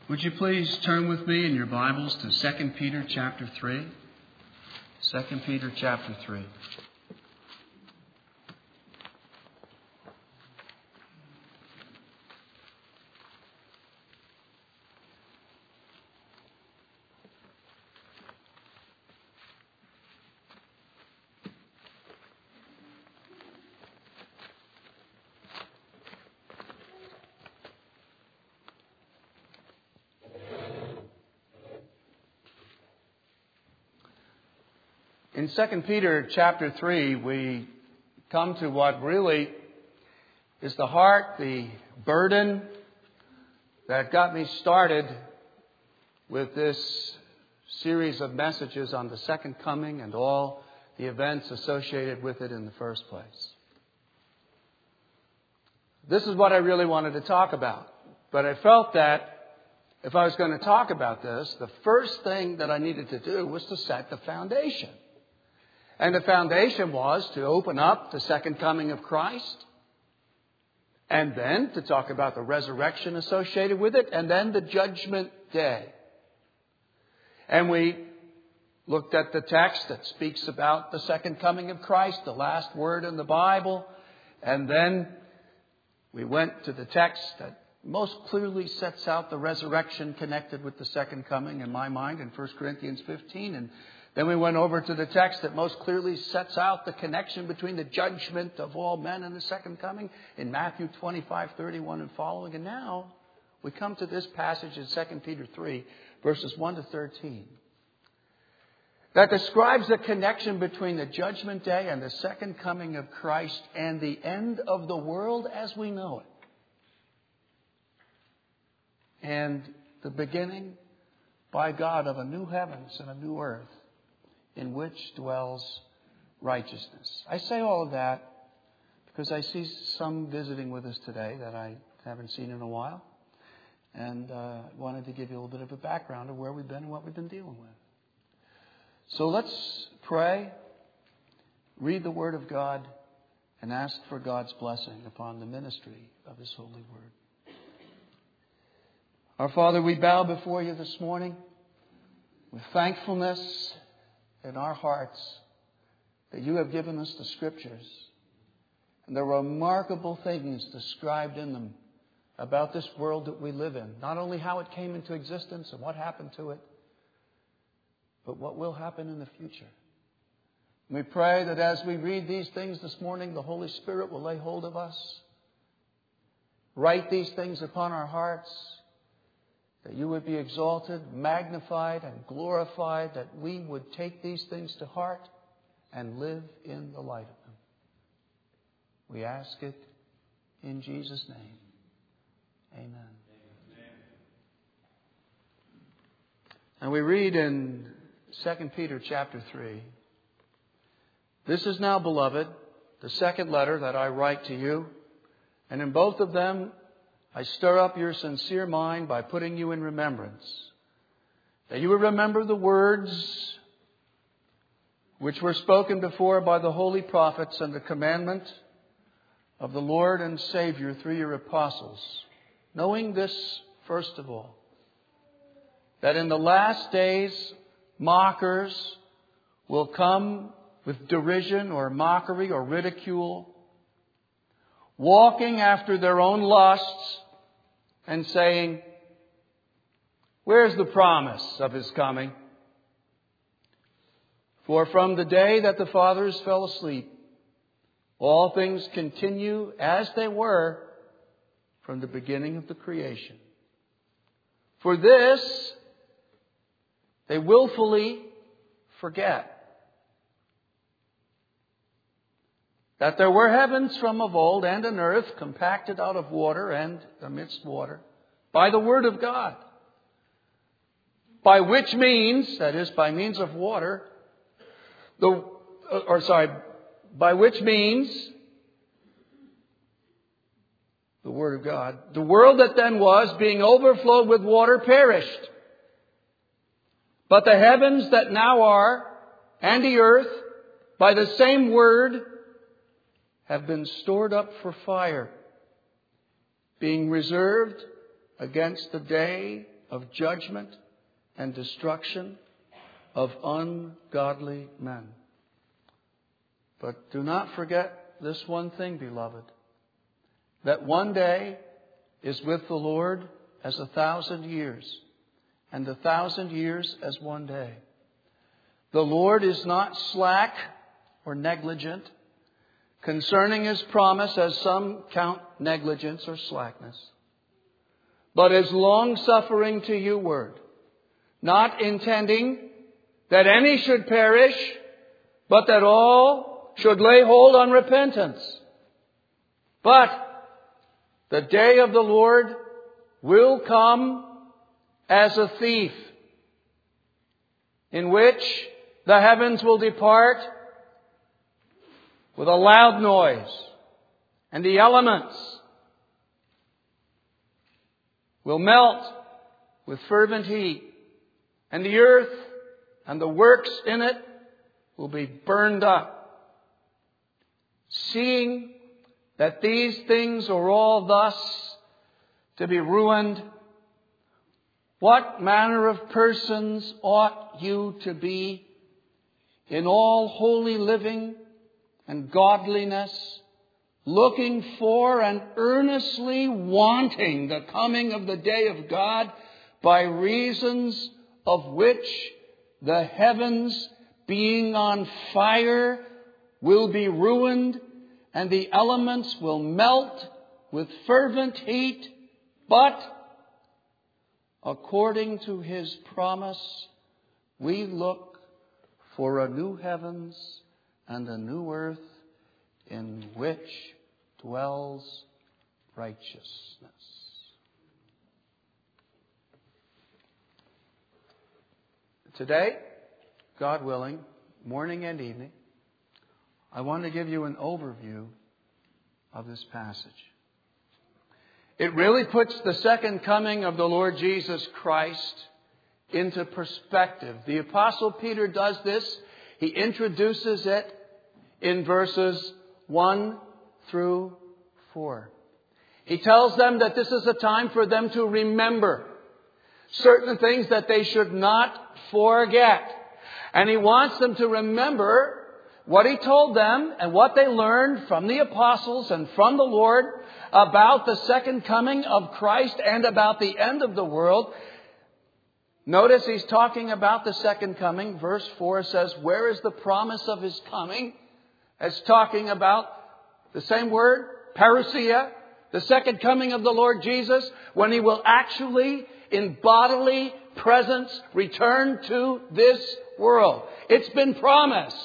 Would you please turn with me in your Bibles to 2 Peter chapter 3? 2 Peter chapter 3. In 2 Peter chapter 3, we come to what really is the heart, the burden that got me started with this series of messages on the second coming and all the events associated with it in the first place. This is what I really wanted to talk about. But I felt that if I was going to talk about this, the first thing that I needed to do was to set the foundation. And the foundation was to open up the second coming of Christ, and then to talk about the resurrection associated with it, and then the judgment day. And we looked at the text that speaks about the second coming of Christ, the last word in the Bible, and then we went to the text that most clearly sets out the resurrection connected with the second coming in my mind in 1 Corinthians 15, and then we went over to the text that most clearly sets out the connection between the judgment of all men and the second coming in Matthew 25:31 and following. And now we come to this passage in 2 Peter 3, verses 1 to 13, that describes the connection between the judgment day and the second coming of Christ and the end of the world as we know it, and the beginning by God of a new heavens and a new earth, in which dwells righteousness. I say all of that because I see some visiting with us today that I haven't seen in a while. And wanted to give you a little bit of a background of where we've been and what we've been dealing with. So let's pray, read the Word of God, and ask for God's blessing upon the ministry of His holy Word. Our Father, we bow before You this morning with thankfulness in our hearts that You have given us the Scriptures and the remarkable things described in them about this world that we live in. Not only how it came into existence and what happened to it, but what will happen in the future. We pray that as we read these things this morning, the Holy Spirit will lay hold of us, write these things upon our hearts, that You would be exalted, magnified, and glorified, that we would take these things to heart and live in the light of them. We ask it in Jesus' name. Amen. And we read in 2 Peter chapter 3, "This is now, beloved, the second letter that I write to you, and in both of them I stir up your sincere mind by putting you in remembrance, that you will remember the words which were spoken before by the holy prophets and the commandment of the Lord and Savior through your apostles, knowing this, first of all, that in the last days mockers will come with derision or mockery or ridicule, walking after their own lusts and saying, 'Where's the promise of His coming?' For from the day that the fathers fell asleep, all things continue as they were from the beginning of the creation. For this they willfully forget that there were heavens from of old and an earth compacted out of water and amidst water by the word of God, by which means," that is, by means of water, by which means, the word of God, "the world that then was, being overflowed with water, perished. But the heavens that now are, and the earth, by the same word, have been stored up for fire, being reserved against the day of judgment and destruction of ungodly men. But do not forget this one thing, beloved, that one day is with the Lord as 1,000 years, and 1,000 years as one day. The Lord is not slack or negligent concerning His promise, as some count negligence or slackness, but is long-suffering to you ward, not intending that any should perish, but that all should lay hold on repentance. But the day of the Lord will come as a thief, in which the heavens will depart with a loud noise, and the elements will melt with fervent heat, and the earth and the works in it will be burned up. Seeing that these things are all thus to be ruined, what manner of persons ought you to be in all holy living and godliness, looking for and earnestly wanting the coming of the day of God, by reasons of which the heavens, being on fire, will be ruined, and the elements will melt with fervent heat. But according to His promise, we look for a new heavens and a new earth in which dwells righteousness. Today, God willing, morning and evening, I want to give you an overview of this passage. It really puts the second coming of the Lord Jesus Christ into perspective. The Apostle Peter does this. He introduces it in verses 1 through 4. He tells them that this is a time for them to remember certain things that they should not forget. And he wants them to remember what he told them and what they learned from the apostles and from the Lord about the second coming of Christ and about the end of the world. Notice he's talking about the second coming. Verse 4 says, where is the promise of His coming? It's talking about the same word, parousia, the second coming of the Lord Jesus, when He will actually, in bodily presence, return to this world. It's been promised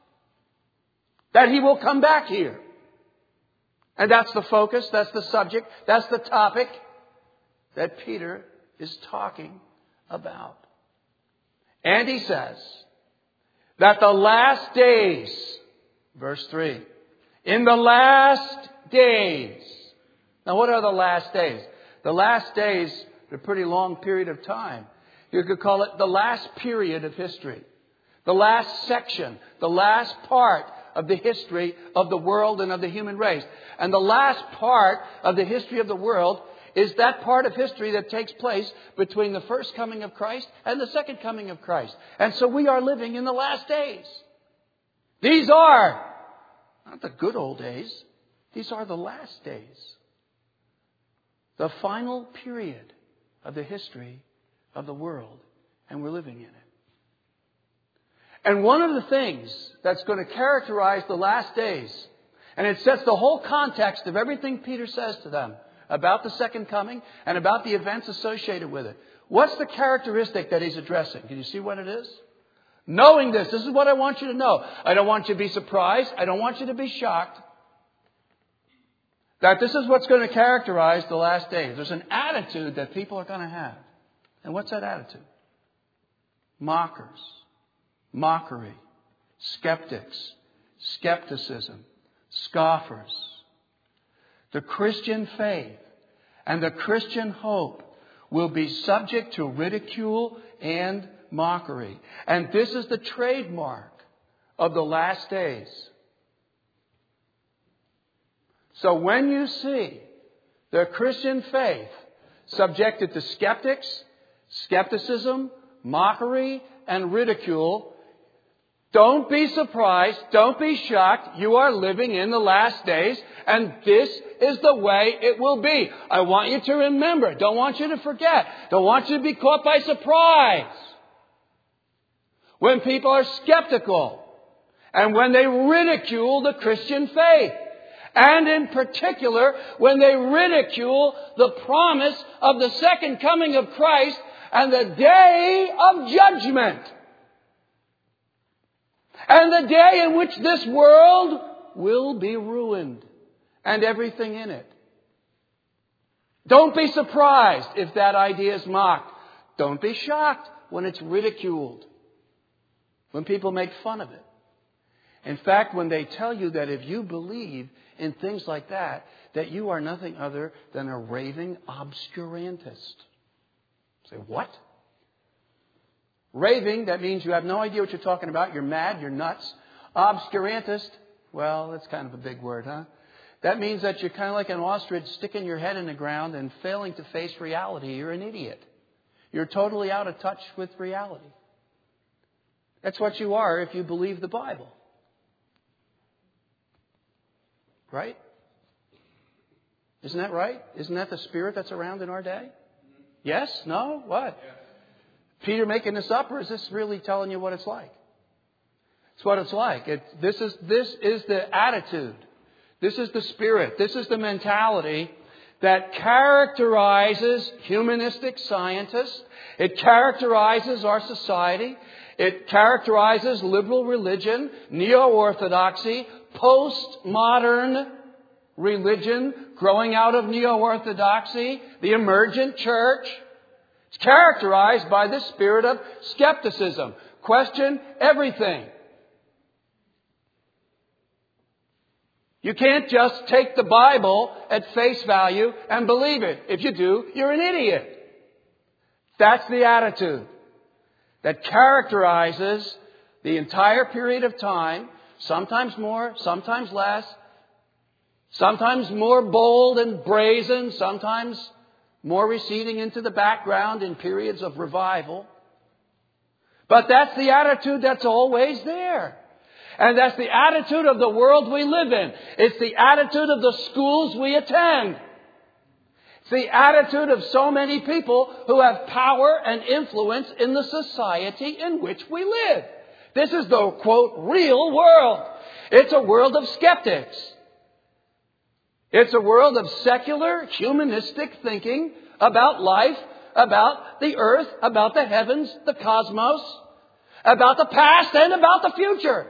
that He will come back here. And that's the focus, that's the subject, that's the topic that Peter is talking about. And he says that the last days, verse 3, in the last days. Now what are the last days? The last days are a pretty long period of time. You could call it the last period of history. The last section, the last part of the history of the world and of the human race. And the last part of the history of the world is that part of history that takes place between the first coming of Christ and the second coming of Christ. And so we are living in the last days. These are not the good old days. These are the last days. The final period of the history of the world. And we're living in it. And one of the things that's going to characterize the last days, and it sets the whole context of everything Peter says to them about the second coming and about the events associated with it. What's the characteristic that he's addressing? Can you see what it is? Knowing this is what I want you to know. I don't want you to be surprised. I don't want you to be shocked. That this is what's going to characterize the last days. There's an attitude that people are going to have. And what's that attitude? Mockers. Mockery, skeptics, skepticism, scoffers. The Christian faith and the Christian hope will be subject to ridicule and mockery. And this is the trademark of the last days. So when you see the Christian faith subjected to skeptics, skepticism, mockery, and ridicule. Don't be surprised. Don't be shocked. You are living in the last days, and this is the way it will be. I want you to remember. Don't want you to forget. Don't want you to be caught by surprise when people are skeptical and when they ridicule the Christian faith. And in particular, when they ridicule the promise of the second coming of Christ and the day of judgment. And the day in which this world will be ruined and everything in it. Don't be surprised if that idea is mocked. Don't be shocked when it's ridiculed, when people make fun of it. In fact, when they tell you that if you believe in things like that, that you are nothing other than a raving obscurantist. Say, what? Raving, that means you have no idea what you're talking about. You're mad. You're nuts. Obscurantist, well, that's kind of a big word, huh? That means that you're kind of like an ostrich sticking your head in the ground and failing to face reality. You're an idiot. You're totally out of touch with reality. That's what you are if you believe the Bible. Right? Isn't that right? Isn't that the spirit that's around in our day? Yes? No? What? Peter making this up, or is this really telling you what it's like? It's what it's like. This is the attitude. This is the spirit. This is the mentality that characterizes humanistic scientists. It characterizes our society. It characterizes liberal religion, neo-orthodoxy, postmodern religion growing out of neo-orthodoxy, the emergent church. It's characterized by the spirit of skepticism. Question everything. You can't just take the Bible at face value and believe it. If you do, you're an idiot. That's the attitude that characterizes the entire period of time, sometimes more, sometimes less, sometimes more bold and brazen, sometimes more receding into the background in periods of revival. But that's the attitude that's always there. And that's the attitude of the world we live in. It's the attitude of the schools we attend. It's the attitude of so many people who have power and influence in the society in which we live. This is the, quote, real world. It's a world of skeptics. It's a world of secular, humanistic thinking about life, about the earth, about the heavens, the cosmos, about the past and about the future.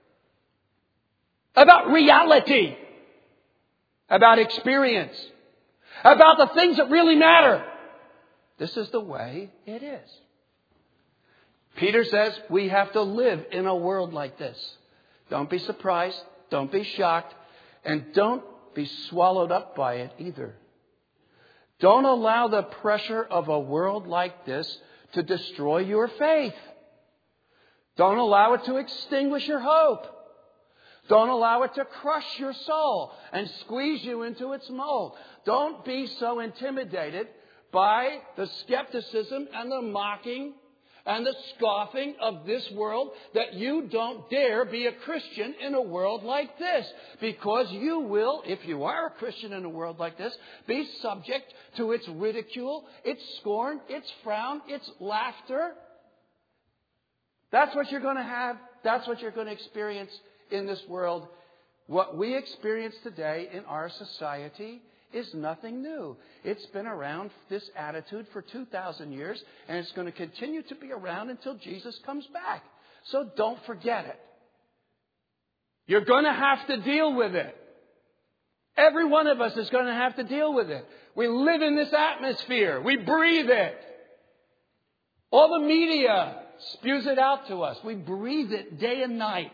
About reality. About experience. About the things that really matter. This is the way it is. Peter says we have to live in a world like this. Don't be surprised. Don't be shocked. And don't be swallowed up by it either. Don't allow the pressure of a world like this to destroy your faith. Don't allow it to extinguish your hope. Don't allow it to crush your soul and squeeze you into its mold. Don't be so intimidated by the skepticism and the mocking and the scoffing of this world that you don't dare be a Christian in a world like this. Because you will, if you are a Christian in a world like this, be subject to its ridicule, its scorn, its frown, its laughter. That's what you're going to have. That's what you're going to experience in this world. What we experience today in our society is nothing new. It's been around, this attitude, for 2,000 years, and it's going to continue to be around until Jesus comes back. So don't forget it. You're going to have to deal with it. Every one of us is going to have to deal with it. We live in this atmosphere. We breathe it. All the media spews it out to us. We breathe it day and night.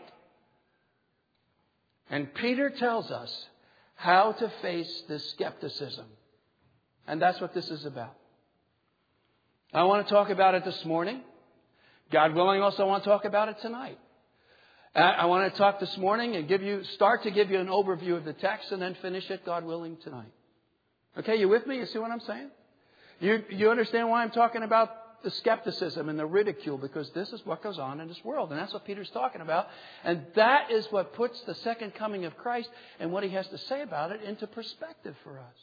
And Peter tells us how to face this skepticism. And that's what this is about. I want to talk about it this morning. God willing, also I want to talk about it tonight. I want to talk this morning and start to give you an overview of the text and then finish it, God willing, tonight. Okay, you with me? You see what I'm saying? You understand why I'm talking about the skepticism and the ridicule, because this is what goes on in this world. And that's what Peter's talking about. And that is what puts the second coming of Christ and what he has to say about it into perspective for us.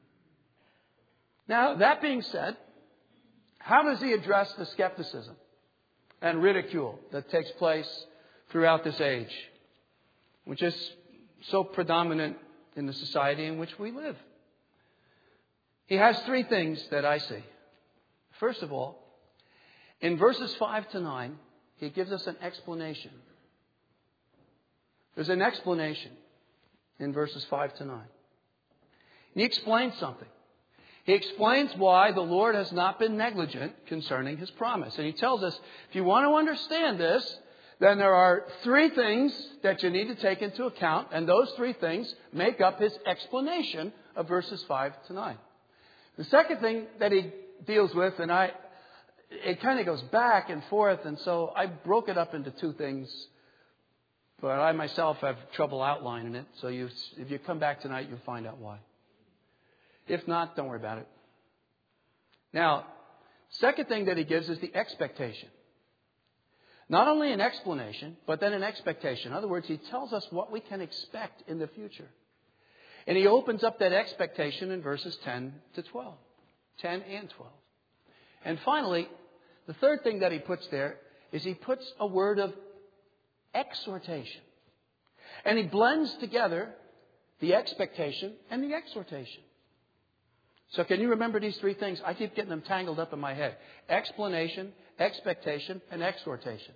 Now, that being said, how does he address the skepticism and ridicule that takes place throughout this age, which is so predominant in the society in which we live? He has three things that I see. First of all, in verses 5 to 9, he gives us an explanation. There's an explanation in verses 5 to 9. He explains something. He explains why the Lord has not been negligent concerning His promise. And he tells us, if you want to understand this, then there are three things that you need to take into account. And those three things make up his explanation of verses 5 to 9. The second thing that he deals with, and it kind of goes back and forth, and so I broke it up into two things. But I myself have trouble outlining it. So if you come back tonight, you'll find out why. If not, don't worry about it. Now, second thing that he gives is the expectation. Not only an explanation, but then an expectation. In other words, he tells us what we can expect in the future. And he opens up that expectation in verses 10 to 12. 10 and 12. And finally, the third thing that he puts there is he puts a word of exhortation. And he blends together the expectation and the exhortation. So can you remember these three things? I keep getting them tangled up in my head. Explanation, expectation, and exhortation.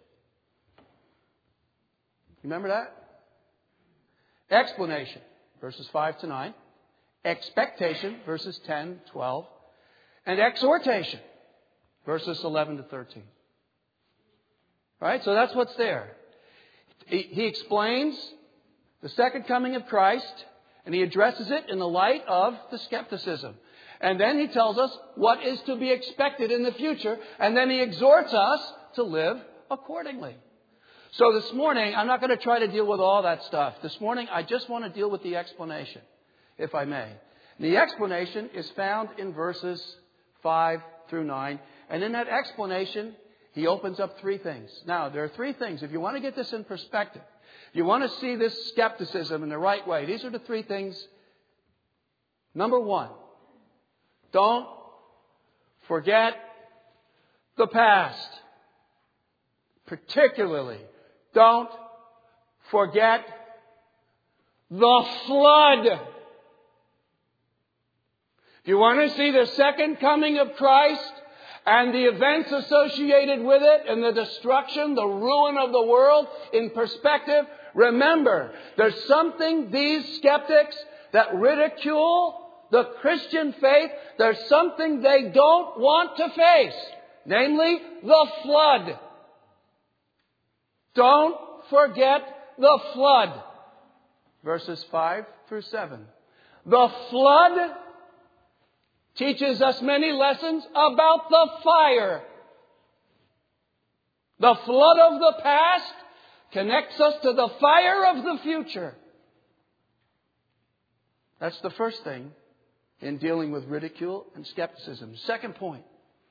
Remember that? Explanation, verses 5 to 9. Expectation, verses 10, 12. And exhortation, verses 11 to 13. Right? So that's what's there. He explains the second coming of Christ, and he addresses it in the light of the skepticism. And then he tells us what is to be expected in the future. And then he exhorts us to live accordingly. So this morning, I'm not going to try to deal with all that stuff. This morning, I just want to deal with the explanation, if I may. The explanation is found in verses 5 through 9. And in that explanation, he opens up three things. Now, there are three things. If you want to get this in perspective, if you want to see this skepticism in the right way, these are the three things. Number one, don't forget the past. Particularly, don't forget the flood. If you want to see the second coming of Christ and the events associated with it and the destruction, the ruin of the world in perspective, remember, there's something these skeptics that ridicule the Christian faith, there's something they don't want to face, namely the flood. Don't forget the flood. Verses 5 through 7. The flood teaches us many lessons about the fire. The flood of the past connects us to the fire of the future. That's the first thing in dealing with ridicule and skepticism. Second point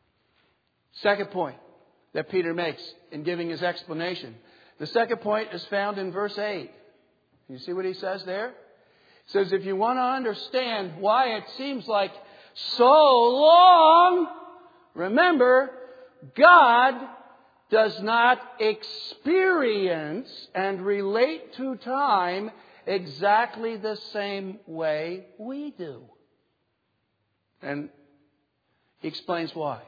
that Peter makes in giving his explanation. The second point is found in verse 8. You see what he says there? He says, if you want to understand why it seems like so long, remember, God does not experience and relate to time exactly the same way we do. And he explains why.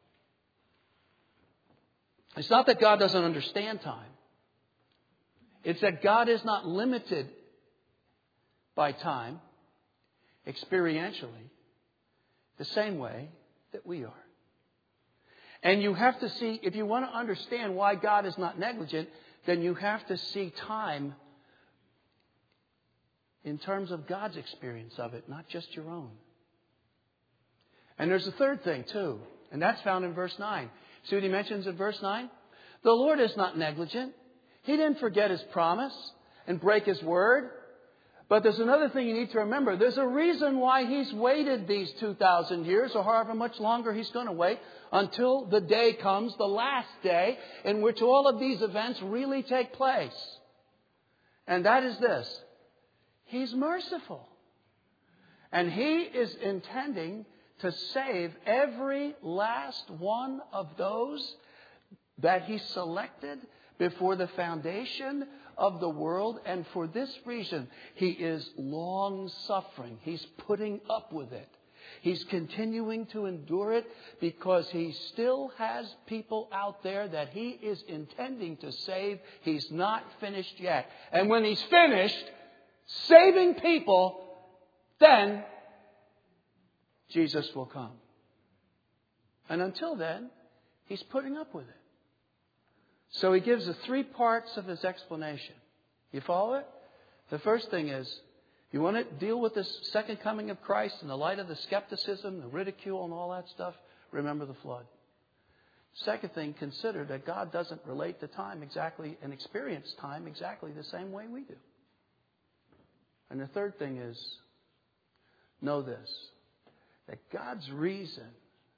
It's not that God doesn't understand time. It's that God is not limited by time experientially the same way that we are. And you have to see, if you want to understand why God is not negligent, then you have to see time in terms of God's experience of it, not just your own. And there's a third thing too, and that's found in verse 9. See what he mentions in verse 9? The Lord is not negligent. He didn't forget His promise and break His word. But there's another thing you need to remember. There's a reason why He's waited these 2,000 years, or however much longer He's going to wait, until the day comes, the last day, in which all of these events really take place. And that is this: He's merciful. And He is intending to save every last one of those that He selected before the foundation of the world. And for this reason, He is long-suffering. He's putting up with it. He's continuing to endure it because He still has people out there that He is intending to save. He's not finished yet. And when He's finished saving people, then Jesus will come. And until then, He's putting up with it. So He gives the three parts of His explanation. You follow it? The first thing is, you want to deal with this second coming of Christ in the light of the skepticism, the ridicule and all that stuff? Remember the flood. Second thing, consider that God doesn't relate to time exactly and experience time exactly the same way we do. And the third thing is, know this, that God's reason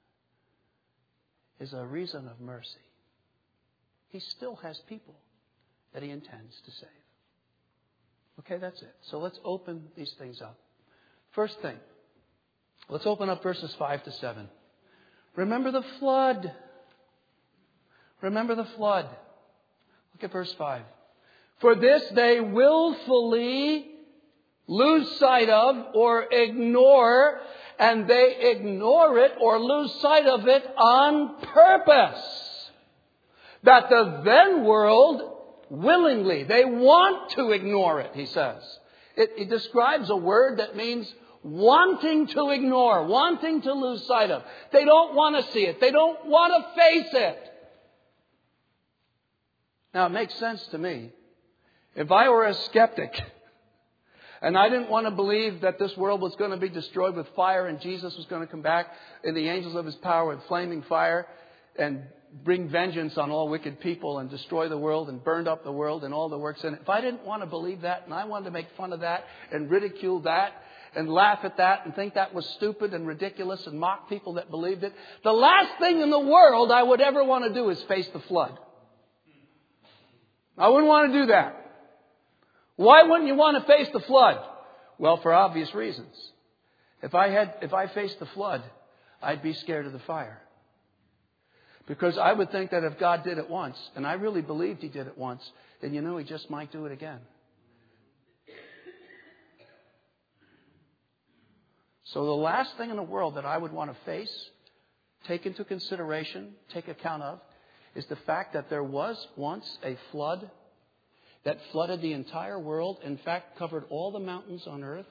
is a reason of mercy. He still has people that He intends to save. Okay, that's it. So let's open these things up. First thing, let's open up verses 5 to 7. Remember the flood. Remember the flood. Look at verse 5. For this they willfully lose sight of or ignore, and they ignore it or lose sight of it on purpose, that the then world willingly, they want to ignore it, he says. It describes a word that means wanting to ignore, wanting to lose sight of. They don't want to see it. They don't want to face it. Now, it makes sense to me. If I were a skeptic and I didn't want to believe that this world was going to be destroyed with fire and Jesus was going to come back in the angels of His power with flaming fire and bring vengeance on all wicked people and destroy the world and burn up the world and all the works in it. If I didn't want to believe that and I wanted to make fun of that and ridicule that and laugh at that and think that was stupid and ridiculous and mock people that believed it, the last thing in the world I would ever want to do is face the flood. I wouldn't want to do that. Why wouldn't you want to face the flood? Well, for obvious reasons. If I faced the flood, I'd be scared of the fire. Because I would think that if God did it once, and I really believed He did it once, then He just might do it again. So the last thing in the world that I would want to face, take into consideration, take account of, is the fact that there was once a flood that flooded the entire world, in fact covered all the mountains on earth,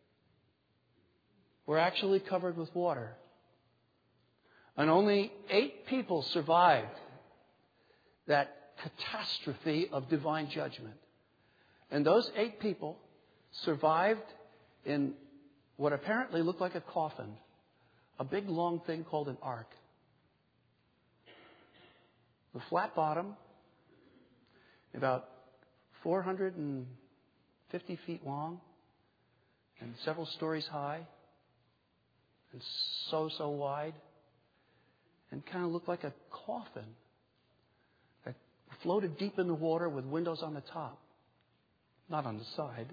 were actually covered with water. And only 8 people survived that catastrophe of divine judgment. And those 8 people survived in what apparently looked like a coffin, a big long thing called an ark. The flat bottom, about 450 feet long and several stories high and so wide. And kind of looked like a coffin that floated deep in the water with windows on the top, not on the side.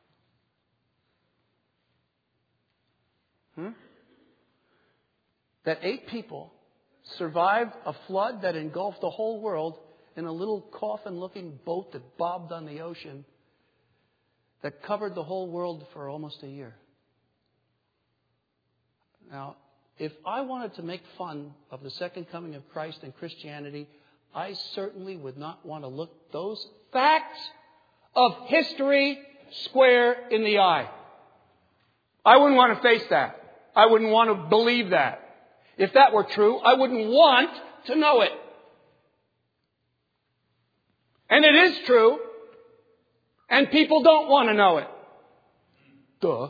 That 8 people survived a flood that engulfed the whole world in a little coffin-looking boat that bobbed on the ocean that covered the whole world for almost a year. Now, if I wanted to make fun of the second coming of Christ and Christianity, I certainly would not want to look those facts of history square in the eye. I wouldn't want to face that. I wouldn't want to believe that. If that were true, I wouldn't want to know it. And it is true, and people don't want to know it. Duh.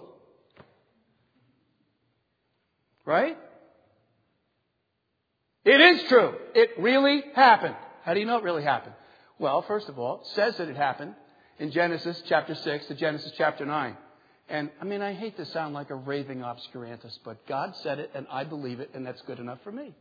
Right? It is true. It really happened. How do you know it really happened? Well, first of all, it says that it happened in Genesis chapter 6 to Genesis chapter 9. And I mean, I hate to sound like a raving obscurantist, but God said it and I believe it, and that's good enough for me.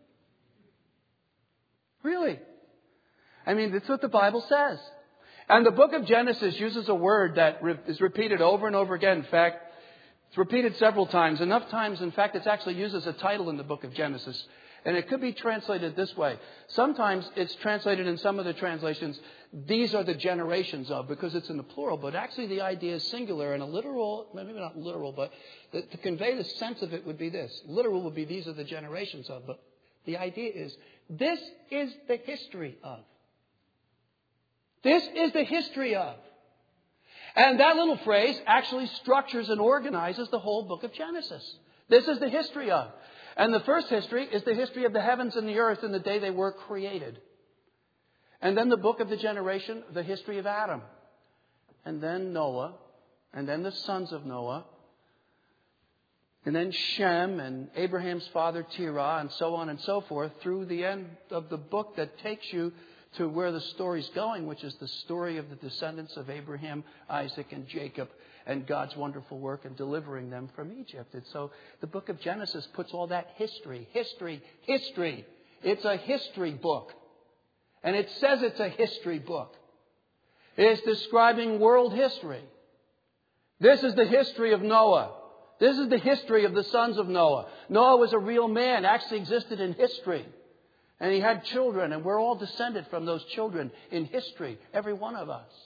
Really. I mean, that's what the Bible says. And the book of Genesis uses a word that is repeated over and over again. In fact, it's repeated several times. Enough times, in fact, it's actually used as a title in the book of Genesis. And it could be translated this way. Sometimes it's translated in some of the translations, these are the generations of, because it's in the plural. But actually the idea is singular, and a literal, maybe not literal, but to convey the sense of it would be this. Literal would be these are the generations of. But the idea is this is the history of. This is the history of. And that little phrase actually structures and organizes the whole book of Genesis. This is the history of. And the first history is the history of the heavens and the earth in the day they were created. And then the book of the generation, the history of Adam. And then Noah. And then the sons of Noah. And then Shem and Abraham's father Terah and so on and so forth through the end of the book that takes you to where the story's going, which is the story of the descendants of Abraham, Isaac, and Jacob, and God's wonderful work in delivering them from Egypt. And so the book of Genesis puts all that history. It's a history book. And it says it's a history book. It's describing world history. This is the history of Noah. This is the history of the sons of Noah. Noah was a real man, actually existed in history. And he had children, and we're all descended from those children in history, every one of us.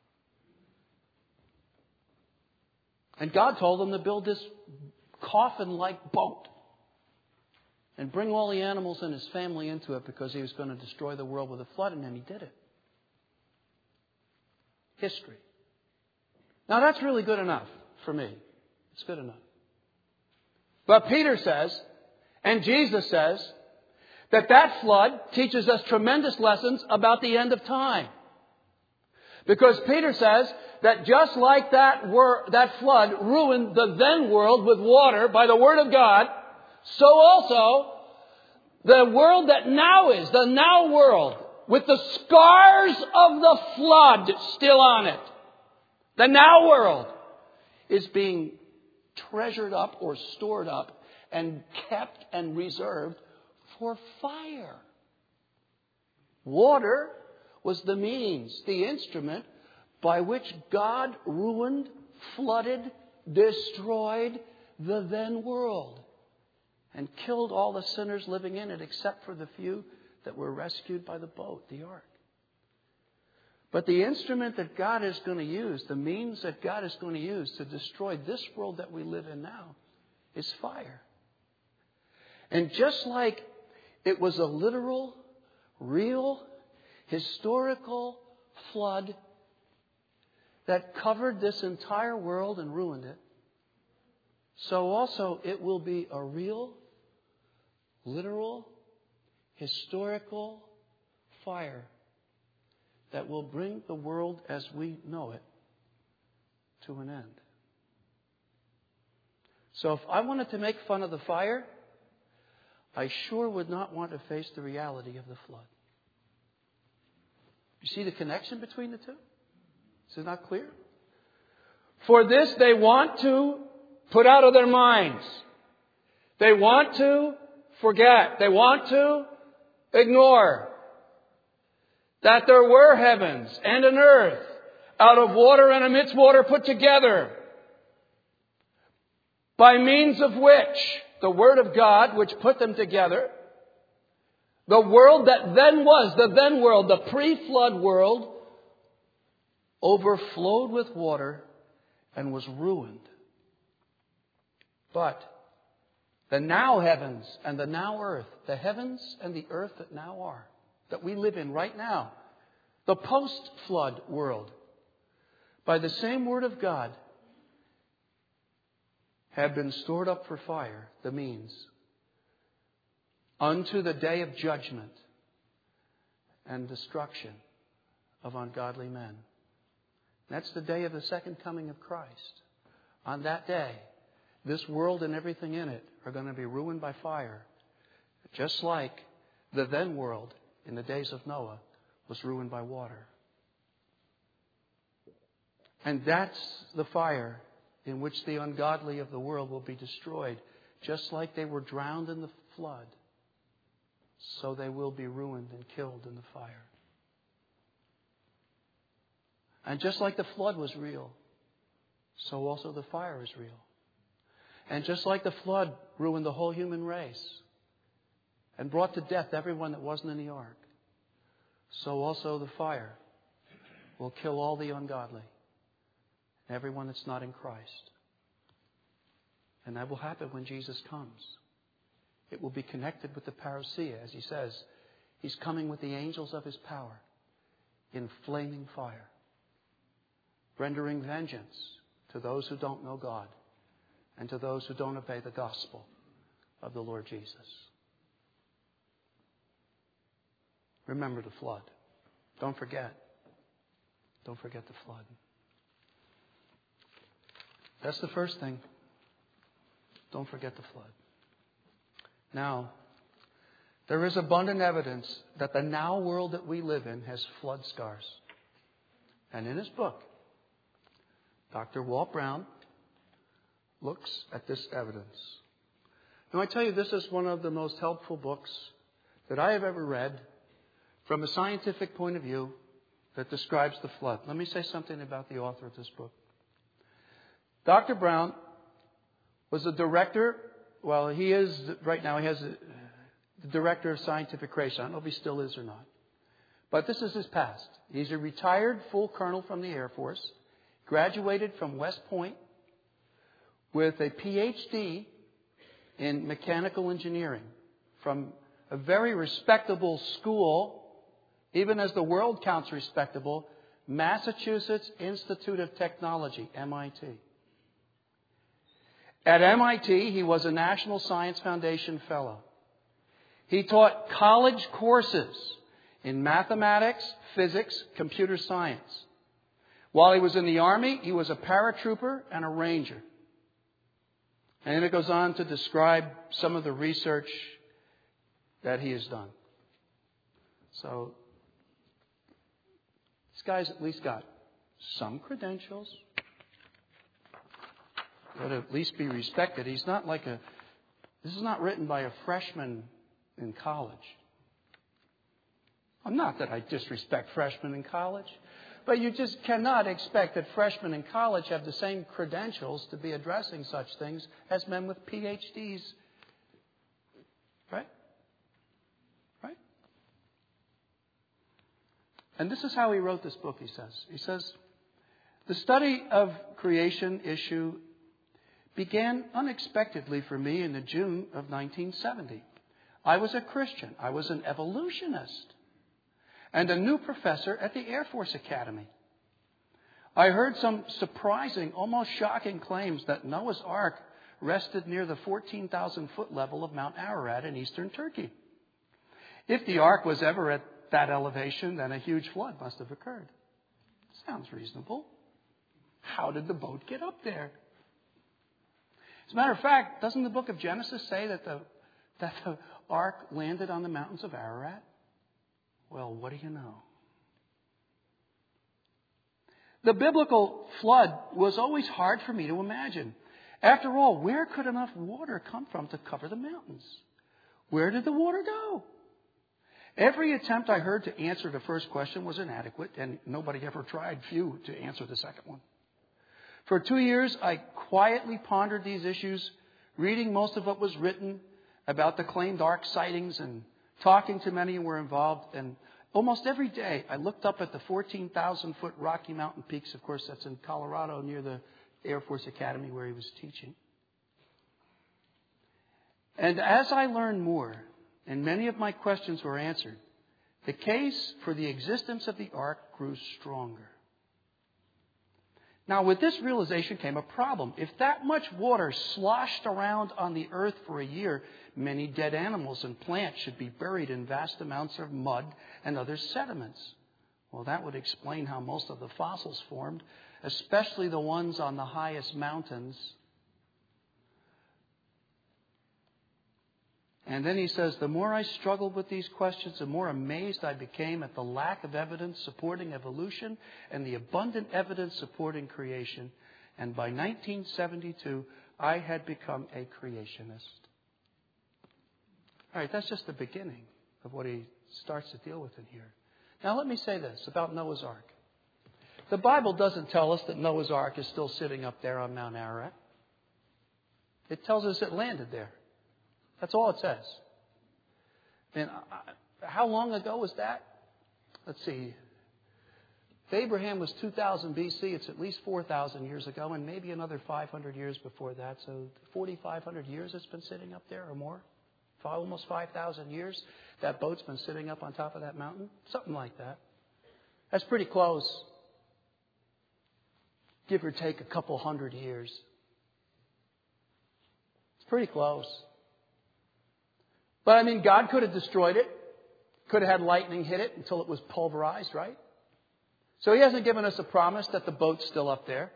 And God told them to build this coffin-like boat and bring all the animals and his family into it because he was going to destroy the world with a flood, and then he did it. History. Now that's really good enough for me. It's good enough. But Peter says, and Jesus says, that flood teaches us tremendous lessons about the end of time. Because Peter says that just like that flood ruined the then world with water by the word of God, so also the world that now is, the now world, with the scars of the flood still on it, the now world is being treasured up or stored up and kept and reserved for fire. Water was the means, the instrument by which God ruined, flooded, destroyed the then world and killed all the sinners living in it except for the few that were rescued by the boat, the ark. But the instrument that God is going to use, the means that God is going to use to destroy this world that we live in now is fire. And just like it was a literal, real, historical flood that covered this entire world and ruined it, so also it will be a real, literal, historical fire that will bring the world as we know it to an end. So if I wanted to make fun of the fire, I sure would not want to face the reality of the flood. You see the connection between the two? Is it not clear? For this they want to put out of their minds. They want to forget. They want to ignore that there were heavens and an earth out of water and amidst water put together, by means of which the Word of God, which put them together, the world that then was, the then world, the pre-flood world, overflowed with water and was ruined. But the now heavens and the now earth, the heavens and the earth that now are, that we live in right now, the post-flood world, by the same Word of God, have been stored up for fire, the means, unto the day of judgment and destruction of ungodly men. That's the day of the second coming of Christ. On that day, this world and everything in it are going to be ruined by fire, just like the then world in the days of Noah was ruined by water. And that's the fire in which the ungodly of the world will be destroyed. Just like they were drowned in the flood, so they will be ruined and killed in the fire. And just like the flood was real, so also the fire is real. And just like the flood ruined the whole human race and brought to death everyone that wasn't in the ark, so also the fire will kill all the ungodly and everyone that's not in Christ. And that will happen when Jesus comes. It will be connected with the parousia, as he says. He's coming with the angels of his power in flaming fire, rendering vengeance to those who don't know God and to those who don't obey the gospel of the Lord Jesus. Remember the flood. Don't forget. Don't forget the flood. That's the first thing. Don't forget the flood. Now, there is abundant evidence that the now world that we live in has flood scars. And in his book, Dr. Walt Brown looks at this evidence. Now, I tell you, this is one of the most helpful books that I have ever read from a scientific point of view that describes the flood. Let me say something about the author of this book. Dr. Brown was the director, well, he is, right now, he has the director of scientific creation. I don't know if he still is or not. But this is his past. He's a retired full colonel from the Air Force, graduated from West Point with a PhD in mechanical engineering from a very respectable school, even as the world counts respectable, Massachusetts Institute of Technology, MIT. At MIT, he was a National Science Foundation Fellow. He taught college courses in mathematics, physics, computer science. While he was in the Army, he was a paratrooper and a ranger. And then it goes on to describe some of the research that he has done. So, this guy's at least got some credentials. Would at least be respected. He's not like this is not written by a freshman in college. Not that I disrespect freshmen in college, but you just cannot expect that freshmen in college have the same credentials to be addressing such things as men with PhDs. Right? Right? And this is how he wrote this book, he says. He says, the study of creation issue began unexpectedly for me in the June of 1970. I was a Christian. I was an evolutionist and a new professor at the Air Force Academy. I heard some surprising, almost shocking claims that Noah's Ark rested near the 14,000-foot level of Mount Ararat in eastern Turkey. If the Ark was ever at that elevation, then a huge flood must have occurred. Sounds reasonable. How did the boat get up there? As a matter of fact, doesn't the book of Genesis say that the ark landed on the mountains of Ararat? Well, what do you know? The biblical flood was always hard for me to imagine. After all, where could enough water come from to cover the mountains? Where did the water go? Every attempt I heard to answer the first question was inadequate, and nobody ever tried, few, to answer the second one. For 2 years, I quietly pondered these issues, reading most of what was written about the claimed ark sightings and talking to many who were involved. And almost every day, I looked up at the 14,000-foot Rocky Mountain peaks. Of course, that's in Colorado near the Air Force Academy where he was teaching. And as I learned more, and many of my questions were answered, the case for the existence of the ark grew stronger. Now, with this realization came a problem. If that much water sloshed around on the earth for a year, many dead animals and plants should be buried in vast amounts of mud and other sediments. Well, that would explain how most of the fossils formed, especially the ones on the highest mountains. And then he says, the more I struggled with these questions, the more amazed I became at the lack of evidence supporting evolution and the abundant evidence supporting creation. And by 1972, I had become a creationist. All right, that's just the beginning of what he starts to deal with in here. Now let me say this about Noah's Ark. The Bible doesn't tell us that Noah's Ark is still sitting up there on Mount Ararat. It tells us it landed there. That's all it says. And how long ago was that? Let's see. If Abraham was 2000 BC, it's at least 4,000 years ago, and maybe another 500 years before that. So 4,500 years it's been sitting up there or more. Almost 5,000 years that boat's been sitting up on top of that mountain. Something like that. That's pretty close. Give or take a couple hundred years. It's pretty close. But I mean, God could have destroyed it. Could have had lightning hit it until it was pulverized, right? So He hasn't given us a promise that the boat's still up there.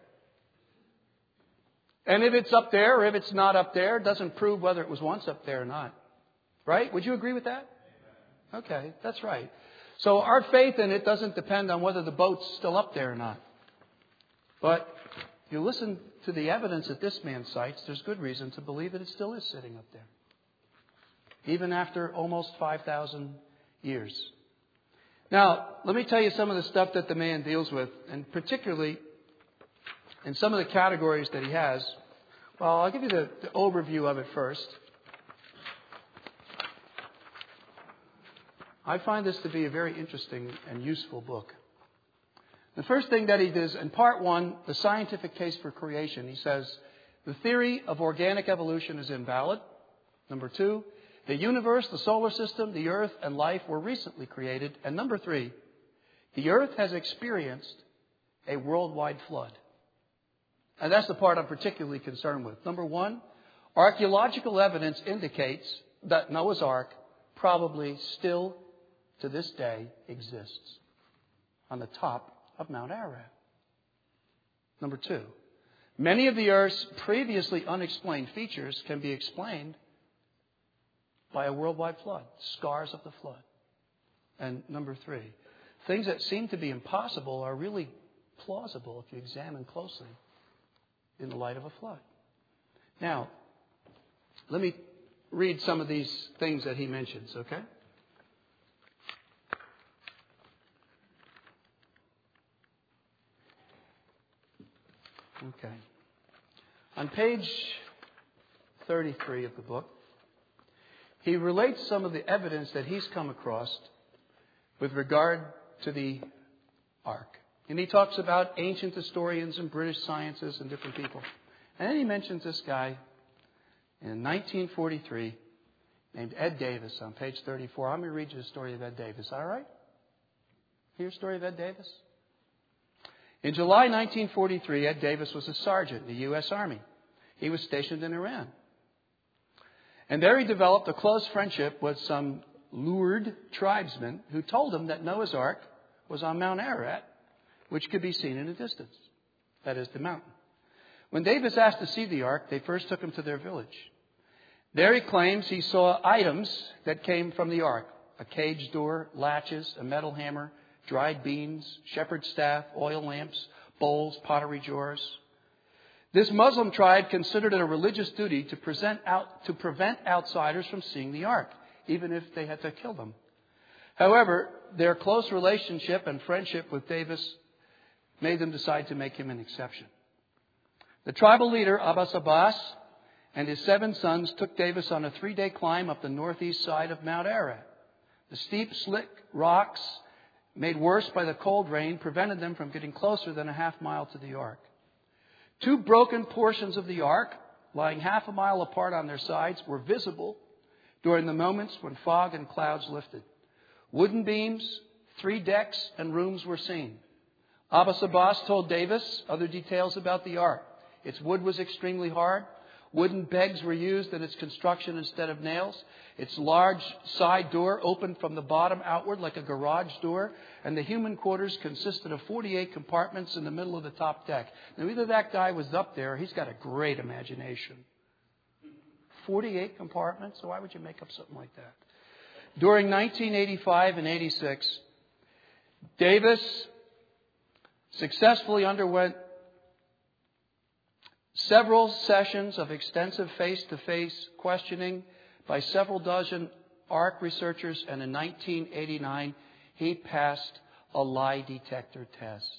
And if it's up there or if it's not up there, it doesn't prove whether it was once up there or not. Right? Would you agree with that? Okay, that's right. So our faith in it doesn't depend on whether the boat's still up there or not. But if you listen to the evidence that this man cites, there's good reason to believe that it still is sitting up there. Even after almost 5,000 years. Now, let me tell you some of the stuff that the man deals with, and particularly in some of the categories that he has. Well, I'll give you the overview of it first. I find this to be a very interesting and useful book. The first thing that he does, in part one, the scientific case for creation, he says, the theory of organic evolution is invalid. Number two, the universe, the solar system, the earth, and life were recently created. And number three, the earth has experienced a worldwide flood. And that's the part I'm particularly concerned with. Number one, archaeological evidence indicates that Noah's Ark probably still to this day exists on the top of Mount Ararat. Number two, many of the Earth's previously unexplained features can be explained by a worldwide flood, scars of the flood. And number three, things that seem to be impossible are really plausible if you examine closely in the light of a flood. Now, let me read some of these things that he mentions, okay? Okay. On page 33 of the book, he relates some of the evidence that he's come across with regard to the Ark. And he talks about ancient historians and British scientists and different people. And then he mentions this guy in 1943 named Ed Davis on page 34. I'm going to read you the story of Ed Davis. All right? Hear the story of Ed Davis? In July 1943, Ed Davis was a sergeant in the U.S. Army. He was stationed in Iran. And there he developed a close friendship with some lured tribesmen who told him that Noah's Ark was on Mount Ararat, which could be seen in the distance. That is, the mountain. When Davis asked to see the Ark, they first took him to their village. There he claims he saw items that came from the Ark. A cage door, latches, a metal hammer, dried beans, shepherd's staff, oil lamps, bowls, pottery jars. This Muslim tribe considered it a religious duty to prevent outsiders from seeing the Ark, even if they had to kill them. However, their close relationship and friendship with Davis made them decide to make him an exception. The tribal leader, Abbas Abbas, and his 7 sons took Davis on a 3-day climb up the northeast side of Mount Ararat. The steep, slick rocks, made worse by the cold rain, prevented them from getting closer than a half mile to the Ark. 2 broken portions of the Ark, lying half a mile apart on their sides, were visible during the moments when fog and clouds lifted. Wooden beams, 3 decks, and rooms were seen. Abbas Abbas told Davis other details about the Ark. Its wood was extremely hard. Wooden pegs were used in its construction instead of nails. Its large side door opened from the bottom outward like a garage door. And the human quarters consisted of 48 compartments in the middle of the top deck. Now, either that guy was up there or he's got a great imagination. 48 compartments? So why would you make up something like that? During 1985 and 86, Davis successfully underwent several sessions of extensive face-to-face questioning by several dozen Ark researchers, and in 1989, he passed a lie detector test.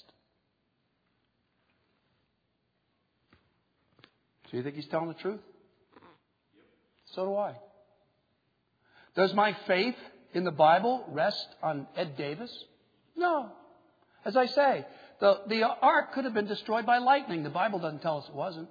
So you think he's telling the truth? So do I. Does my faith in the Bible rest on Ed Davis? No. As I say, the ark could have been destroyed by lightning. The Bible doesn't tell us it wasn't.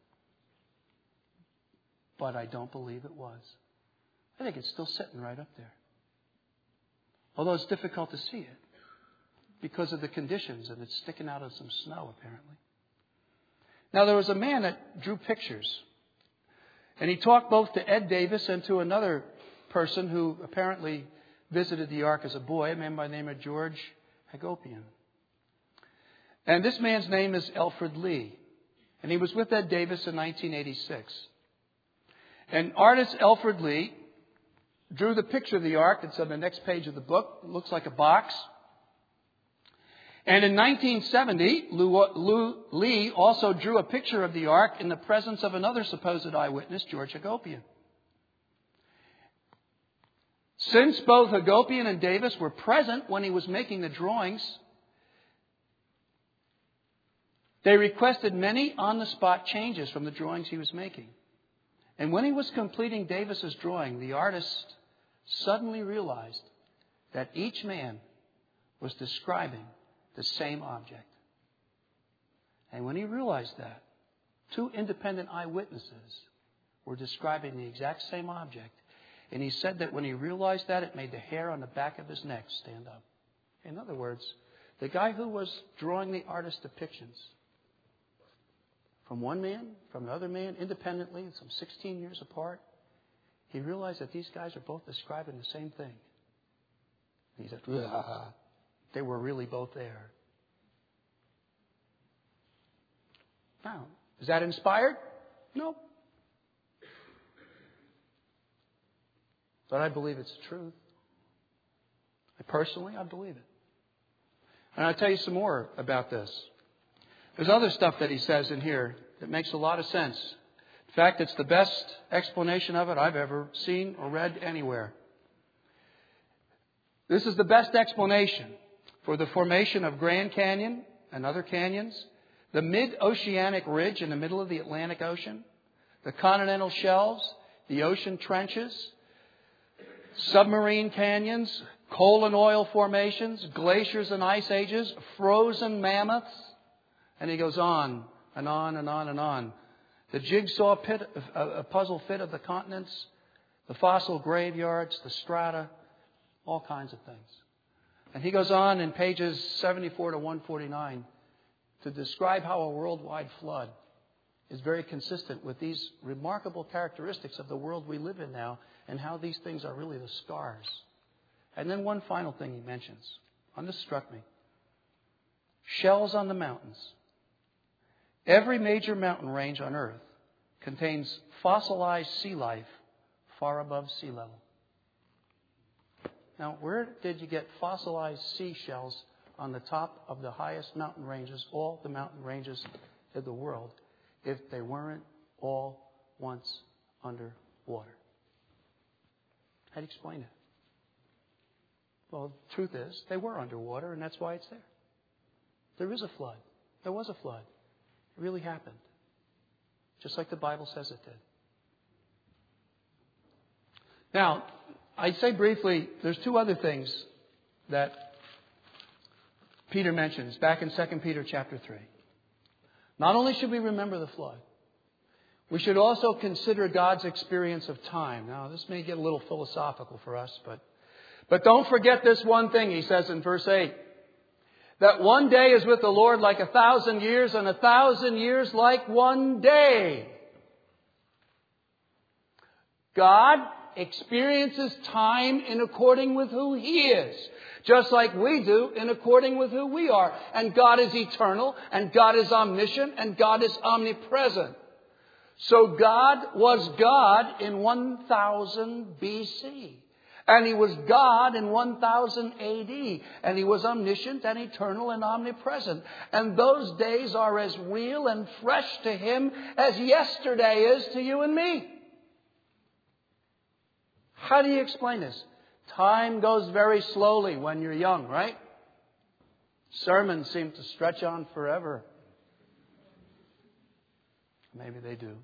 But I don't believe it was. I think it's still sitting right up there. Although it's difficult to see it because of the conditions, and it's sticking out of some snow, apparently. Now, there was a man that drew pictures. And he talked both to Ed Davis and to another person who apparently visited the ark as a boy, a man by the name of George Hagopian. And this man's name is Alfred Lee. And he was with Ed Davis in 1986. And artist Alfred Lee drew the picture of the ark that's on the next page of the book. It looks like a box. And in 1970, Lee also drew a picture of the ark in the presence of another supposed eyewitness, George Hagopian. Since both Hagopian and Davis were present when he was making the drawings, they requested many on-the-spot changes from the drawings he was making. And when he was completing Davis's drawing, the artist suddenly realized that each man was describing the same object. And when he realized that, two independent eyewitnesses were describing the exact same object. And he said that when he realized that, it made the hair on the back of his neck stand up. In other words, the guy who was drawing the artist's depictions from one man, from another man, independently, some 16 years apart, he realized that these guys are both describing the same thing. And he said, they were really both there. Now, is that inspired? No. But I believe it's the truth. Personally, I believe it. And I'll tell you some more about this. There's other stuff that he says in here that makes a lot of sense. In fact, it's the best explanation of it I've ever seen or read anywhere. This is the best explanation for the formation of Grand Canyon and other canyons, the mid-oceanic ridge in the middle of the Atlantic Ocean, the continental shelves, the ocean trenches, submarine canyons, coal and oil formations, glaciers and ice ages, frozen mammoths, and he goes on and on and on and on. The jigsaw puzzle fit of the continents, the fossil graveyards, the strata, all kinds of things. And he goes on in pages 74 to 149 to describe how a worldwide flood is very consistent with these remarkable characteristics of the world we live in now, and how these things are really the scars. And then one final thing he mentions, and this struck me. Shells on the mountains. Every major mountain range on Earth contains fossilized sea life far above sea level. Now, where did you get fossilized seashells on the top of the highest mountain ranges, all the mountain ranges of the world, if they weren't all once under water? How do you explain it? Well, the truth is, they were underwater, and that's why it's there. There is a flood. There was a flood. It really happened. Just like the Bible says it did. Now, I'd say briefly, there's two other things that Peter mentions back in 2 Peter chapter 3. Not only should we remember the flood, we should also consider God's experience of time. Now, this may get a little philosophical for us, but don't forget this one thing, he says in verse 8. That one day is with the Lord like 1,000 years, and 1,000 years like one day. God experiences time in according with who He is, just like we do in according with who we are. And God is eternal, and God is omniscient, and God is omnipresent. So God was God in 1000 BC. And He was God in 1000 AD. And He was omniscient and eternal and omnipresent. And those days are as real and fresh to Him as yesterday is to you and me. How do you explain this? Time goes very slowly when you're young, right? Sermons seem to stretch on forever. Maybe they do.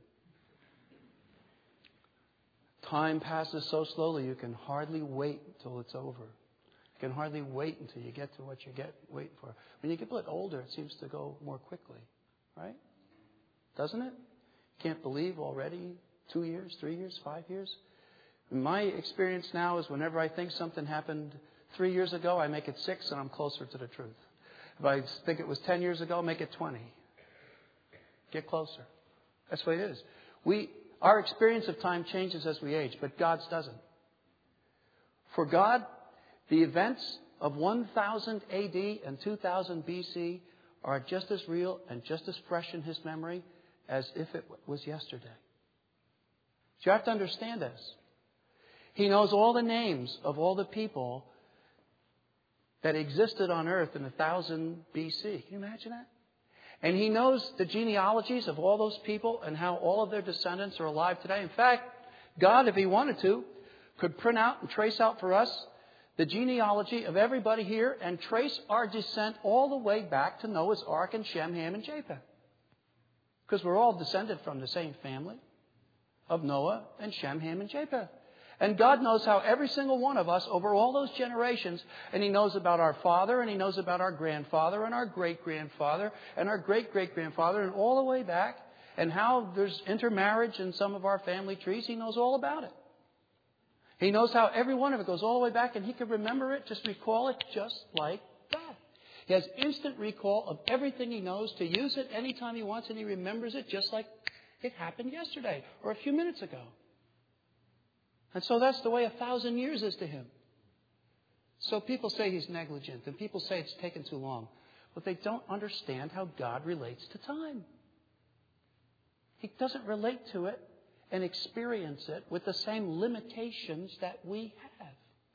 Time passes so slowly you can hardly wait until it's over. You can hardly wait until you get to what you wait for. When you get a bit older, it seems to go more quickly, right? Doesn't it? Can't believe already 2 years, 3 years, 5 years. My experience now is whenever I think something happened 3 years ago, I make it 6 and I'm closer to the truth. If I think it was 10 years ago, make it 20. Get closer. That's the way it is. Our experience of time changes as we age, but God's doesn't. For God, the events of 1000 AD and 2000 BC are just as real and just as fresh in His memory as if it was yesterday. So you have to understand this. He knows all the names of all the people that existed on earth in 1000 BC. Can you imagine that? And He knows the genealogies of all those people and how all of their descendants are alive today. In fact, God, if He wanted to, could print out and trace out for us the genealogy of everybody here and trace our descent all the way back to Noah's Ark and Shem, Ham, and Japheth. Because we're all descended from the same family of Noah and Shem, Ham, and Japheth. And God knows how every single one of us over all those generations, and He knows about our father, and He knows about our grandfather, and our great-grandfather, and our great-great-grandfather, and all the way back, and how there's intermarriage in some of our family trees. He knows all about it. He knows how every one of it goes all the way back, and He can remember it, just recall it just like that. He has instant recall of everything He knows to use it anytime He wants, and He remembers it just like it happened yesterday or a few minutes ago. And so that's the way 1,000 years is to Him. So people say He's negligent, and people say it's taken too long. But they don't understand how God relates to time. He doesn't relate to it and experience it with the same limitations that we have.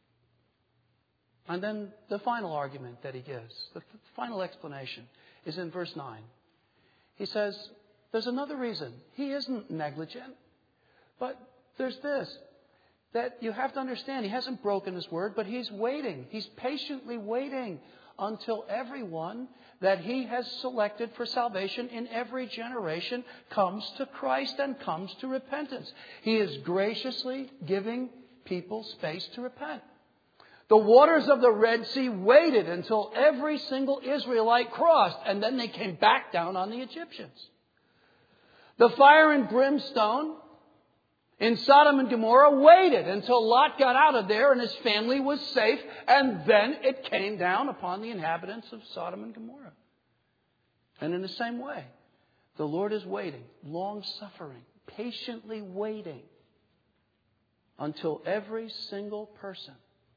And then the final argument that He gives, the final explanation, is in verse 9. He says, there's another reason. He isn't negligent, but there's this. That you have to understand, He hasn't broken His word, but He's waiting. He's patiently waiting until everyone that He has selected for salvation in every generation comes to Christ and comes to repentance. He is graciously giving people space to repent. The waters of the Red Sea waited until every single Israelite crossed, and then they came back down on the Egyptians. The fire and brimstone in Sodom and Gomorrah waited until Lot got out of there and his family was safe, and then it came down upon the inhabitants of Sodom and Gomorrah. And in the same way, the Lord is waiting, long-suffering, patiently waiting until every single person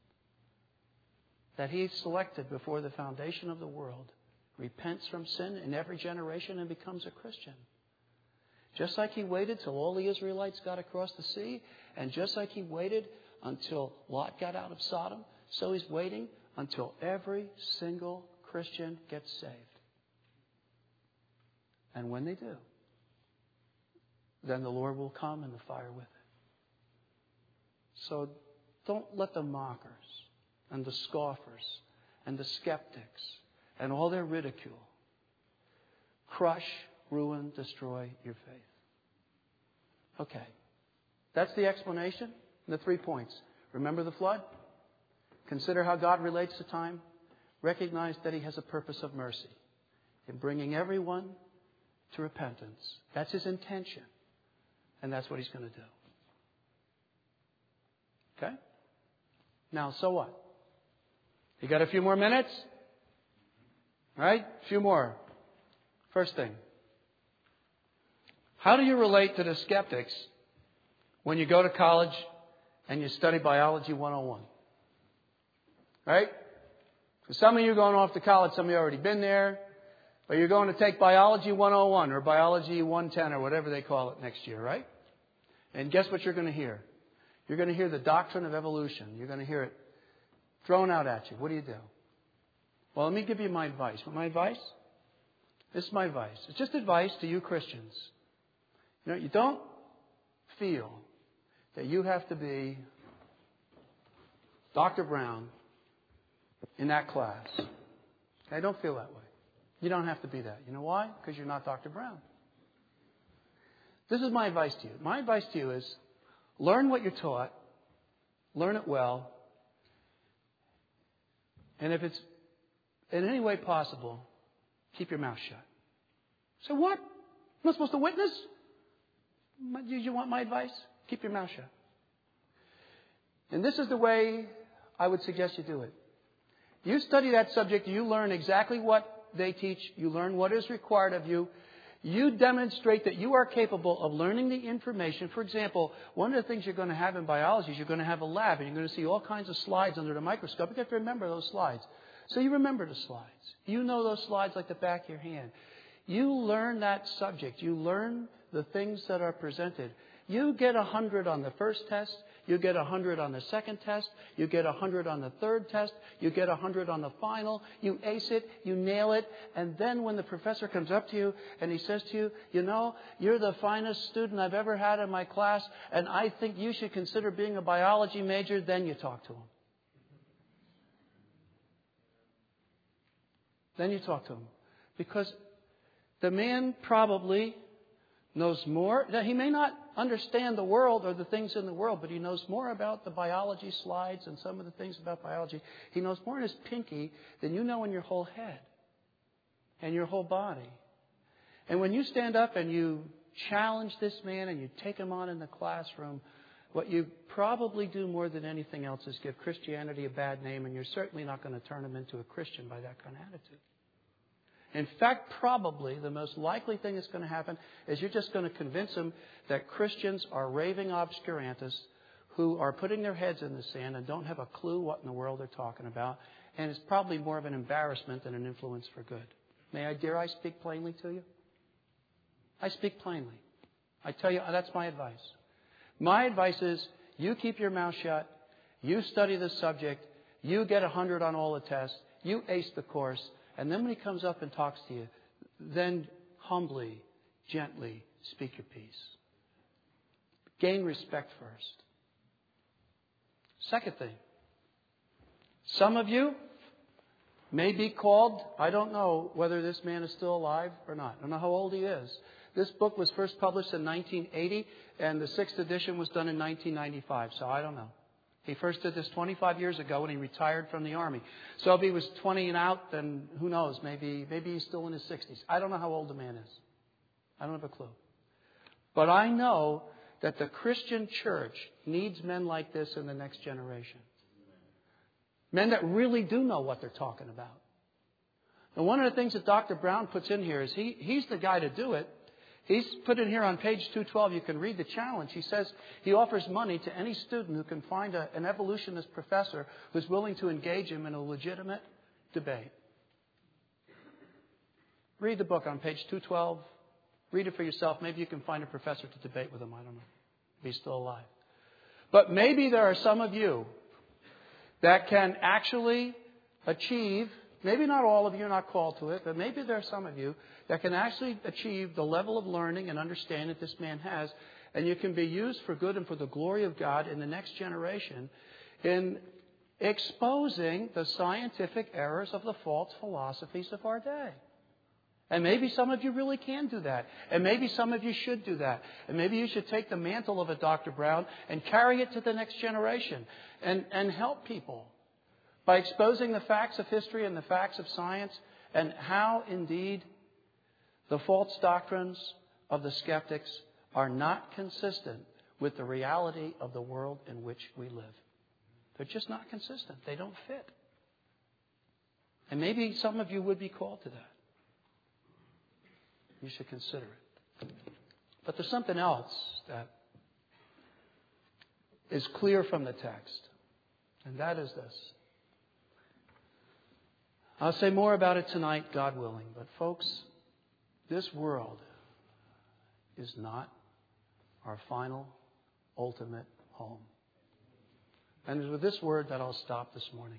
that He selected before the foundation of the world repents from sin in every generation and becomes a Christian. Just like He waited till all the Israelites got across the sea, and just like He waited until Lot got out of Sodom, so He's waiting until every single Christian gets saved. And when they do, then the Lord will come in the fire with it. So don't let the mockers and the scoffers and the skeptics and all their ridicule crush, ruin, destroy your faith. Okay. That's the explanation. The 3 points. Remember the flood? Consider how God relates to time. Recognize that He has a purpose of mercy in bringing everyone to repentance. That's His intention. And that's what He's going to do. Okay? Now, so what? You got a few more minutes? All right? A few more. First thing. How do you relate to the skeptics when you go to college and you study Biology 101? Right? For some of you going off to college, some of you already been there, but you're going to take Biology 101 or Biology 110 or whatever they call it next year, right? And guess what you're going to hear? You're going to hear the doctrine of evolution. You're going to hear it thrown out at you. What do you do? Well, let me give you my advice. My advice? This is my advice. It's just advice to you Christians. You don't feel that you have to be Dr. Brown in that class. Okay? Don't feel that way. You don't have to be that. You know why? Because you're not Dr. Brown. This is my advice to you. My advice to you is learn what you're taught. Learn it well. And if it's in any way possible, keep your mouth shut. So what? I'm not supposed to witness? Do you want my advice? Keep your mouth shut. And this is the way I would suggest you do it. You study that subject. You learn exactly what they teach. You learn what is required of you. You demonstrate that you are capable of learning the information. For example, one of the things you're going to have in biology is you're going to have a lab and you're going to see all kinds of slides under the microscope. You have to remember those slides. So you remember the slides. You know those slides like the back of your hand. You learn that subject. You learn the things that are presented. You get 100 on the first test. You get 100 on the second test. You get 100 on the third test. You get 100 on the final. You ace it. You nail it. And then when the professor comes up to you and he says to you, you're the finest student I've ever had in my class, and I think you should consider being a biology major, then you talk to him. Then you talk to him. Because the man probably knows more. He may not understand the world or the things in the world, but he knows more about the biology slides and some of the things about biology. He knows more in his pinky than you know in your whole head and your whole body. And when you stand up and you challenge this man and you take him on in the classroom, what you probably do more than anything else is give Christianity a bad name, and you're certainly not going to turn him into a Christian by that kind of attitude. In fact, probably the most likely thing that's going to happen is you're just going to convince them that Christians are raving obscurantists who are putting their heads in the sand and don't have a clue what in the world they're talking about. And it's probably more of an embarrassment than an influence for good. Dare I speak plainly to you? I speak plainly. I tell you, that's my advice. My advice is you keep your mouth shut. You study the subject. You get 100 on all the tests. You ace the course. And then when he comes up and talks to you, then humbly, gently speak your piece. Gain respect first. Second thing, some of you may be called, I don't know whether this man is still alive or not. I don't know how old he is. This book was first published in 1980, and the 6th edition was done in 1995, so I don't know. He first did this 25 years ago when he retired from the Army. So if he was 20 and out, then who knows? Maybe he's still in his 60s. I don't know how old the man is. I don't have a clue. But I know that the Christian church needs men like this in the next generation. Men that really do know what they're talking about. And one of the things that Dr. Brown puts in here is he's the guy to do it. He's put in here on page 212, you can read the challenge. He says he offers money to any student who can find an evolutionist professor who's willing to engage him in a legitimate debate. Read the book on page 212. Read it for yourself. Maybe you can find a professor to debate with him. I don't know if he's still alive. But maybe there are some of you that can actually achieve, maybe not all of you are not called to it, but maybe there are some of you that can actually achieve the level of learning and understanding that this man has, and you can be used for good and for the glory of God in the next generation in exposing the scientific errors of the false philosophies of our day. And maybe some of you really can do that. And maybe some of you should do that. And maybe you should take the mantle of a Dr. Brown and carry it to the next generation and help people by exposing the facts of history and the facts of science and how indeed the false doctrines of the skeptics are not consistent with the reality of the world in which we live. They're just not consistent. They don't fit. And maybe some of you would be called to that. You should consider it. But there's something else that is clear from the text, and that is this. I'll say more about it tonight, God willing. But folks, this world is not our final, ultimate home. And it's with this word that I'll stop this morning.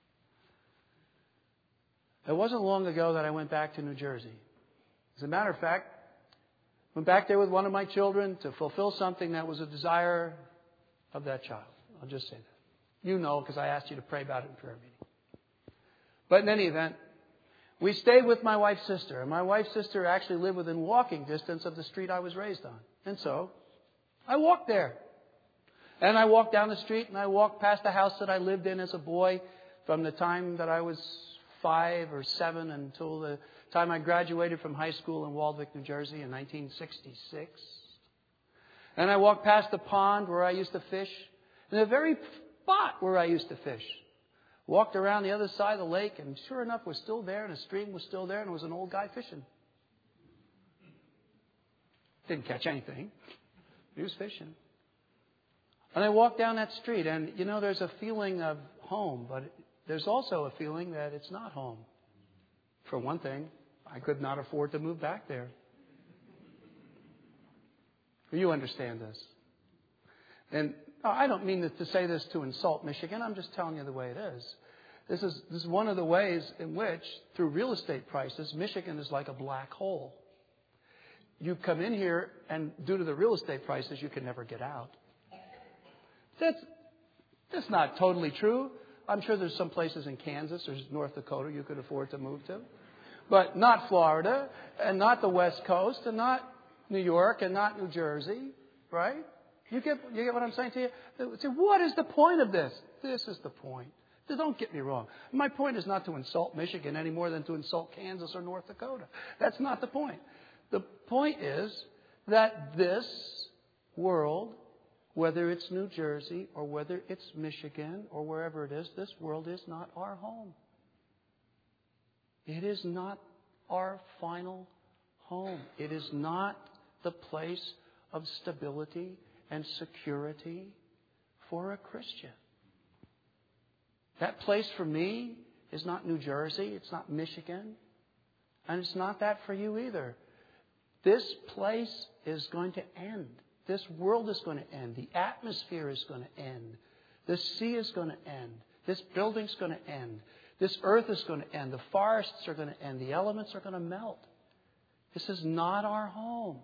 It wasn't long ago that I went back to New Jersey. As a matter of fact, I went back there with one of my children to fulfill something that was a desire of that child. I'll just say that. You know, because I asked you to pray about it in prayer meeting. But in any event, we stayed with my wife's sister. And my wife's sister actually lived within walking distance of the street I was raised on. And so I walked there. And I walked down the street and I walked past the house that I lived in as a boy from the time that I was 5 or 7 until the time I graduated from high school in Waldwick, New Jersey in 1966. And I walked past the pond where I used to fish. And the very spot where I used to fish. Walked around the other side of the lake, and sure enough, was still there, and the stream was still there, and there was an old guy fishing. Didn't catch anything. He was fishing. And I walked down that street, and you know, there's a feeling of home, but there's also a feeling that it's not home. For one thing, I could not afford to move back there. You understand this. And I don't mean to say this to insult Michigan. I'm just telling you the way it is. This is one of the ways in which, through real estate prices, Michigan is like a black hole. You come in here, and due to the real estate prices, you can never get out. That's not totally true. I'm sure there's some places in Kansas or North Dakota you could afford to move to. But not Florida, and not the West Coast, and not New York, and not New Jersey, right? You get what I'm saying to you? Say, what is the point of this? This is the point. Don't get me wrong. My point is not to insult Michigan any more than to insult Kansas or North Dakota. That's not the point. The point is that this world, whether it's New Jersey or whether it's Michigan or wherever it is, this world is not our home. It is not our final home. It is not the place of stability and security for a Christian. That place for me is not New Jersey, it's not Michigan, and it's not that for you either. This place is going to end. This world is going to end. The atmosphere is going to end. The sea is going to end. This building's going to end. This earth is going to end. The forests are going to end. The elements are going to melt. This is not our home.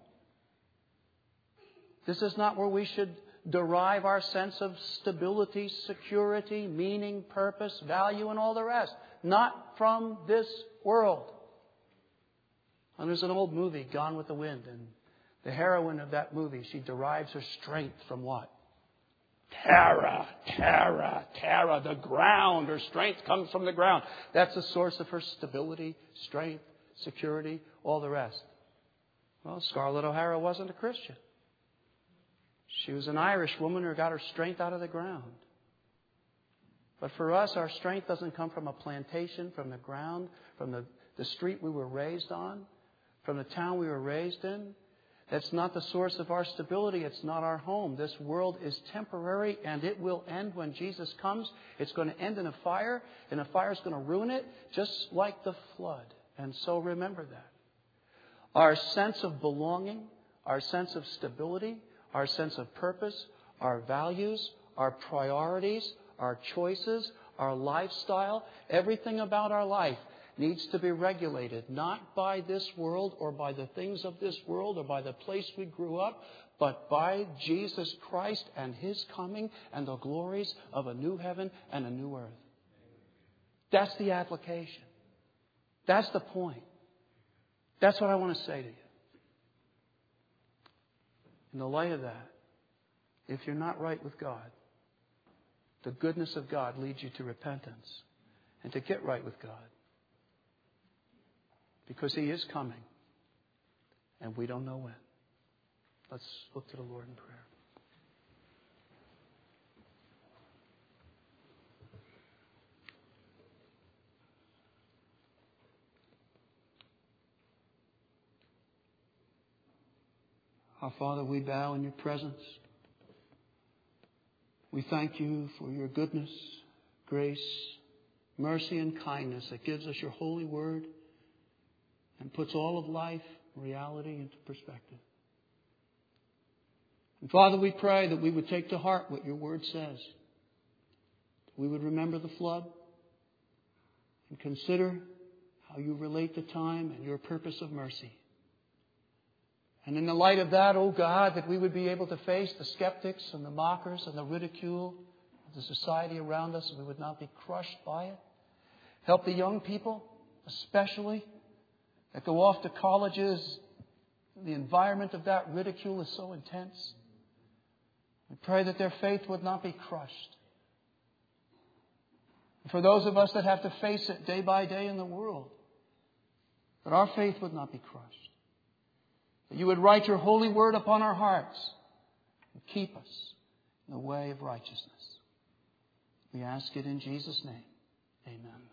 This is not where we should derive our sense of stability, security, meaning, purpose, value, and all the rest. Not from this world. And there's an old movie, Gone with the Wind, and the heroine of that movie, she derives her strength from what? Terra, terra, terra, the ground. Her strength comes from the ground. That's the source of her stability, strength, security, all the rest. Well, Scarlett O'Hara wasn't a Christian. She was an Irish woman who got her strength out of the ground. But for us, our strength doesn't come from a plantation, from the ground, from the street we were raised on, from the town we were raised in. That's not the source of our stability. It's not our home. This world is temporary, and it will end when Jesus comes. It's going to end in a fire, and a fire is going to ruin it, just like the flood. And so remember that. Our sense of belonging, our sense of stability, our sense of purpose, our values, our priorities, our choices, our lifestyle, everything about our life needs to be regulated, not by this world or by the things of this world or by the place we grew up, but by Jesus Christ and His coming and the glories of a new heaven and a new earth. That's the application. That's the point. That's what I want to say to you. In the light of that, if you're not right with God, the goodness of God leads you to repentance and to get right with God. Because He is coming, and we don't know when. Let's look to the Lord in prayer. Our Father, we bow in your presence. We thank you for your goodness, grace, mercy, and kindness that gives us your holy word and puts all of life, reality into perspective. And Father, we pray that we would take to heart what your word says. we would remember the flood and consider how you relate to time and your purpose of mercy. And in the light of that, oh God, that we would be able to face the skeptics and the mockers and the ridicule of the society around us, and we would not be crushed by it. Help the young people, especially, that go off to colleges. The environment of that ridicule is so intense. We pray that their faith would not be crushed. And for those of us that have to face it day by day in the world, that our faith would not be crushed. That you would write your holy word upon our hearts and keep us in the way of righteousness. We ask it in Jesus' name. Amen.